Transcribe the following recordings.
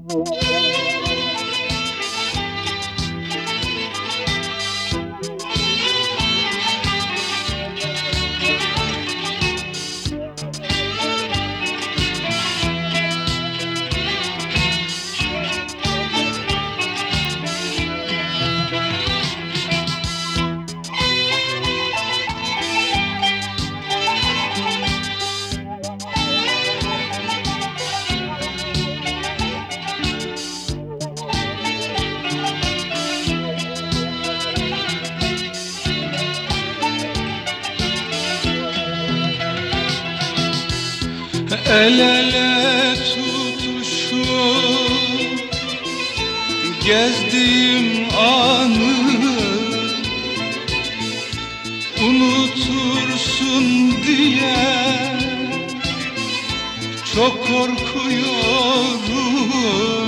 El ele tutuşup gezdiğim anı unutursun diye çok korkuyorum.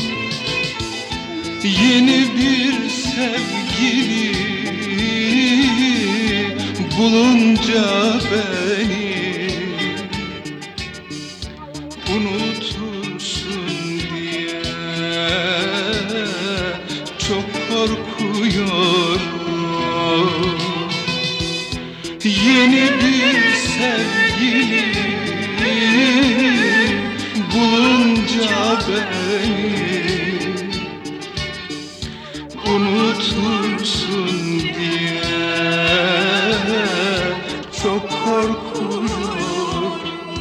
Yeni bir sevgili bulunca beni unutursun diye çok korkuyorum. Yeni bir sevgili bulunca beni unutursun diye çok korkuyorum.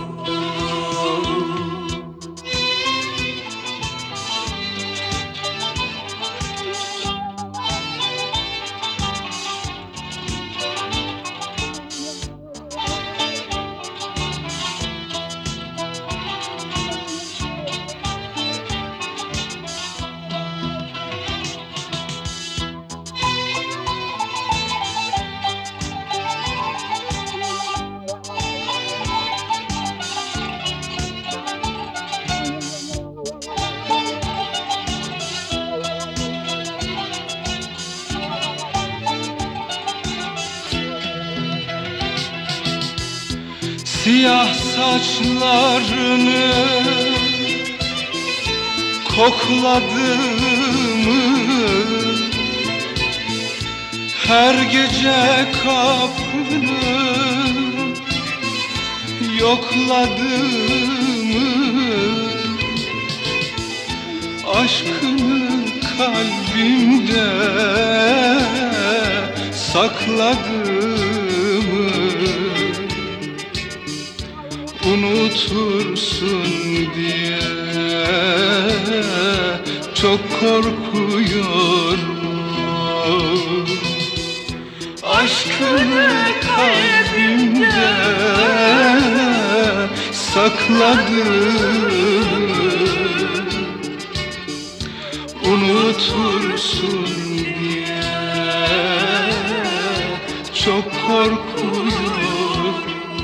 Siyah saçlarını kokladığımı, her gece kapını yokladığımı, aşkını kalbimde sakladığımı unutursun diye çok korkuyorum. Aşkını kalbimde sakladığımı unutursun diye çok korkuyorum.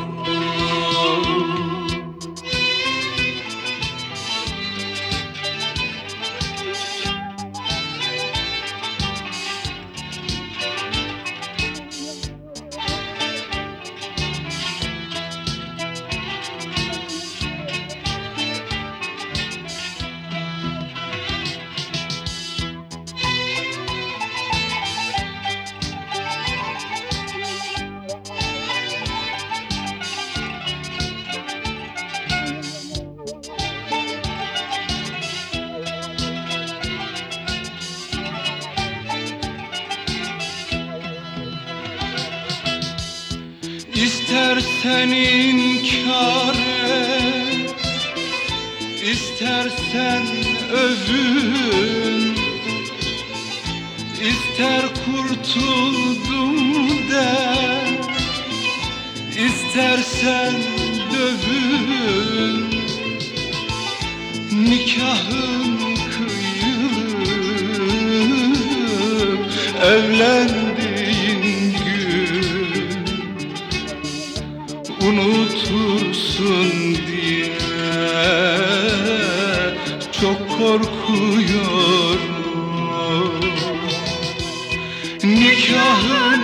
İstersen inkar et, istersen övün, ister kurtuldum de, istersen dövün. Nikahın kıyılıp evlendiğin gün unutursun diye çok korkuyorum. Nikahın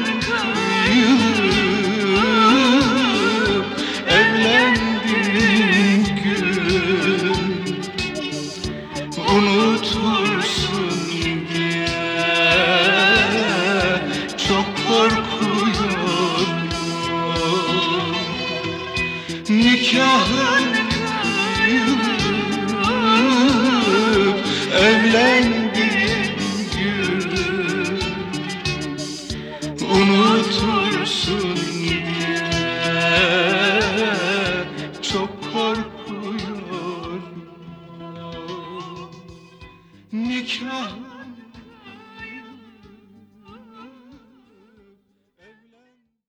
kıyılıp evlendiğin gün unutursun diye çok korkuyorum. Nikahın kıyılıp evlendiğin gün unutursun diye çok korkuyorum. Nikah